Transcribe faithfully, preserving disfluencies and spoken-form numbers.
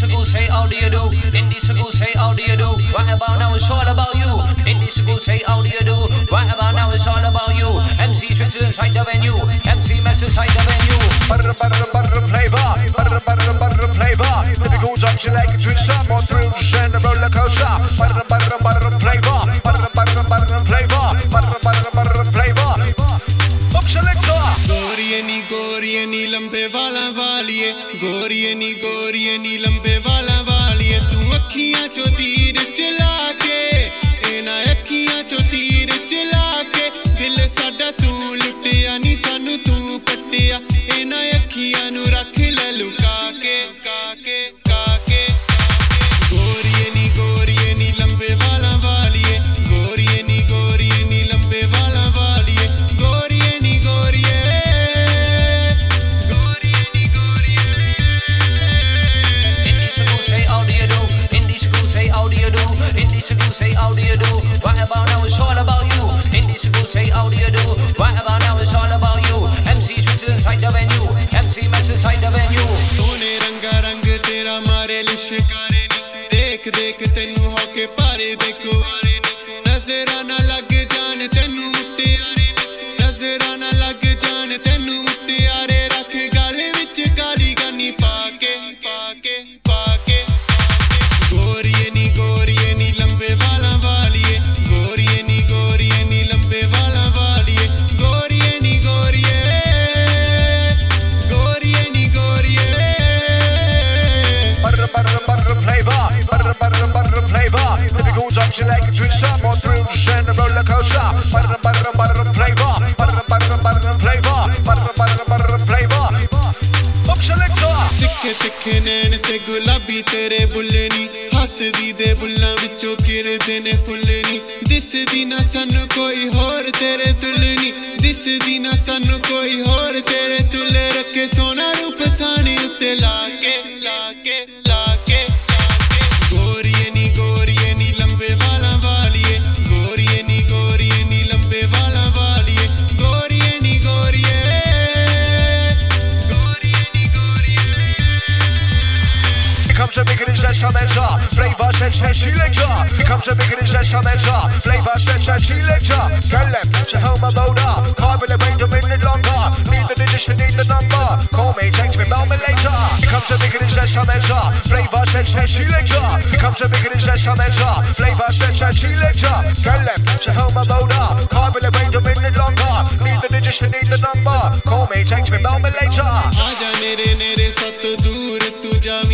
school say how do you do? In the school say how do you do? Right about now it's all about you. In the school say how do you do? Right about now it's all about you. M C Tricks inside the venue. M C Mess inside the venue. Butter, butter, butter, flavor. Butter, butter, butter, flavor. Typical junction like a twin star. More thrills and a roller coaster. Butter, butter, butter, flavor. Butter, butter, butter, flavor. Butter, butter, butter, flavor. Up selector. Goriye ni goriye ni lambe wala waliye. Goriye ni goriye ni lambe wala waliye. Tu akhiyan cho teer chala ke. Ena akhiyan cho teer chala ke. Dil sada tu lutya ni sanu tu patya. Ena akhiyan nu rakh le luka ke ka ke ka ke. Goriye ni goriye ni lambe wala waliye. Goriye ni goriye ni lambe wala waliye. Goriye ni goriye. Goriye ni goriye. In the school say how do you do? In the school say how do you do? In the school say how do you do? Right about now it's all about you. In the school say how do you do? Right about now it's all about you. M C Tricks inside the venue. M C Mess inside the venue. सोने रंगा रंग तेरा मारे लिशकारे नी देख देख तेनू होके पारे देखो नजरा ना लग जान तेनू मुटियारे नी नजरा ना लग जान तेनू मुटियारे रख गाले विच गाली गानी पाके पाके पाके गोरिये नी गोरिये नी लंबे वाला वालिए गोरिये नी गोरिये नी लंबे वाला वालिए गोरिये नी गोरिये गोरिये नी गोरिये Butter, butter, butter, flavor. Butter, butter, butter, flavor. Typical junction like a twin star. More thrills and a roller coaster. Butter, butter, butter, flavor. Butter, butter, butter, flavor. Butter, butter, butter, flavor. Up selector. तिखे तिखे नैन ते गुलाबी तेरे बुल्ले नी हसदी दे बुल्लां विचों किरदे ने full नी दिसदी ना सानू कोई होर तेरे दुल्हनी दिसदी ना सानू कोई होर तेरे दुल्हे रखे सोना रूप सानी उत्ते लाके लाके लाके गोरिये नी गोरिये नी लंबे वाला वालिए गोरिये नी गोरिये नी लंबे वाला वालिए गोरिये नी गोरिये गोरिये नी गोरिये Here comes a big and it's some enter. Flavor sense and selector. Here comes a big and it's some enter. Flavor sense and selector. Girl left, she found my boulder. Can't really wait a minute longer. Need the digits, need the number. Call me, text me, mail me later. Here comes a big and it's some enter. Flavor sense and selector. Here comes a big and it's some enter. Flavor sense and selector. Girl left, she found my boulder. Can't really wait a minute longer. Need the digits, need the number. Call me, text me, mail me later. आजा नेरे नेरे सत दूर तू जा